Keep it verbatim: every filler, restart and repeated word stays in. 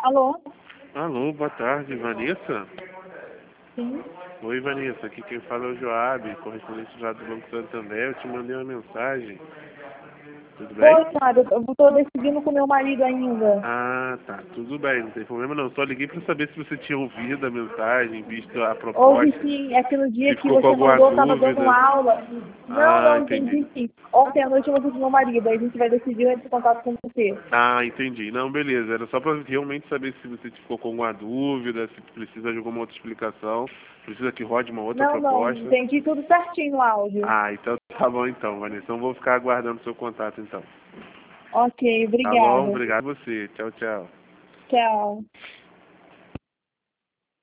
Alô? Alô, boa tarde, Vanessa? Sim. Oi, Vanessa, aqui quem fala é o Joab, correspondente já do Banco Santander. Eu te mandei uma mensagem. Tudo bem? Oi, Mário, eu estou decidindo com meu marido ainda. Ah, tá, tudo bem, não tem problema não. Só liguei para saber se você tinha ouvido a mensagem, visto a Hoje proposta, sim, é que no dia se que ficou com você alguma mandou, eu estava dando dúvida. aula. Não, Ah, não, entendi. entendi sim. Ontem à noite eu vou com meu marido, aí a gente vai decidir eu entro em contato com você. Ah, entendi. Não, beleza. Era só para realmente saber se você ficou com alguma dúvida, se precisa de alguma outra explicação, precisa que rode uma outra Não, não, proposta. entendi tudo certinho no áudio. Ah, então tá bom então, Vanessa. Então vou ficar aguardando o seu contato então. Ok, Tá bom? obrigada. Obrigado a você. Tchau, tchau. Tchau.